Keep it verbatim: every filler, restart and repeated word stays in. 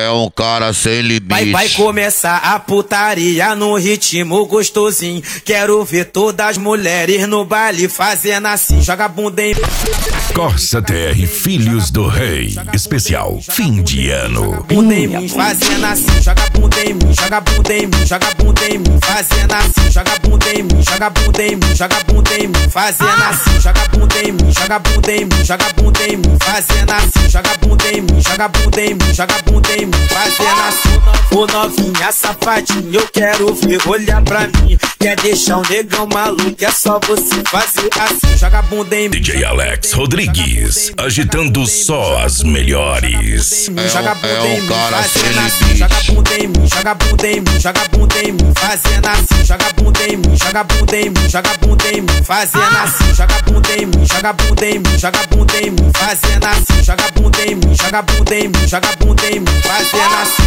é um cara sem limite. Vai, vai começar a putaria no ritmo gostosinho. Quero ver todas as mulheres no baile fazendo assim. Joga a bunda em... Corsa T R Filhos do Rei, especial fim de ano. Bunda em mim, fazendo assim. Joga a bunda em mim, joga a bunda em mim, joga a bunda em mim, fazendo assim. Joga a bunda em mim, joga a bunda em mim, joga a bunda em mim, fazendo assim. Joga a bunda em mim, joga a bunda em mim, joga a bunda em mim, fazendo assim. Joga a bunda em mim, joga a bunda em mim, joga a bunda em mim, fazendo assim. Ô novinha safadinha, eu quero ver, olhar pra mim. Quer deixar um negão maluco, é só você fazer assim. Joga a bunda em mim. D J Alex Rodrigues, agitando só as melhores. Joga a bunda em mim, fazendo assim. Joga a bunda em mim, joga a bunda em mim, joga a bunda em mim, fazendo assim. Joga a bunda em mim, joga a bunda em mim, joga a bunda em mim, fazendo assim. Joga a bunda em mim, joga a bunda em mim, joga a bunda em mim, fazendo assim. Joga a bunda em mim, joga a bunda em mim, joga a bunda em mim, fazendo assim.